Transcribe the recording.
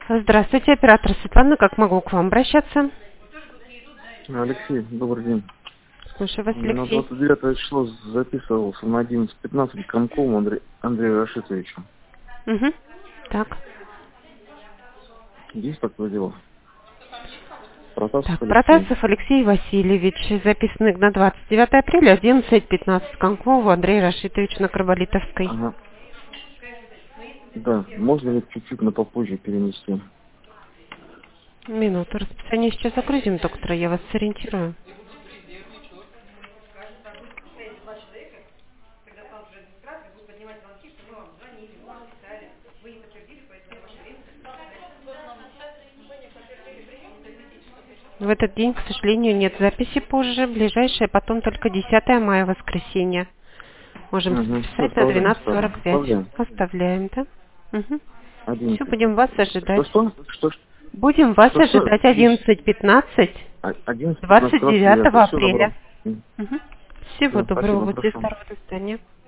Здравствуйте, оператор Светлана. Как могу к вам обращаться? Алексей, добрый день. Слушаю вас, На Алексей. 29 число записывался на 11:15 к Комкову Андрею Рашитовичу. Угу. Так. Есть такое дело? Так, Протасов Алексей. Протасов Алексей Васильевич, записанный на 29 апреля, 11:15 к Комкову Андрей Рашитович на Карболитовской. Ага. Да, можно ли чуть-чуть на попозже перенести? Минуту. Расписание сейчас загрузим, доктора, я вас сориентирую. В этот день, к сожалению, нет записи позже. Ближайшее потом только 10 мая, воскресенье. Можем записать на 12:45. Оставляем, да? Угу. Все, будем вас ожидать. Что? Будем вас ожидать 11:15, 29 апреля. Угу. Всего доброго, будьте здоровы, до свидания.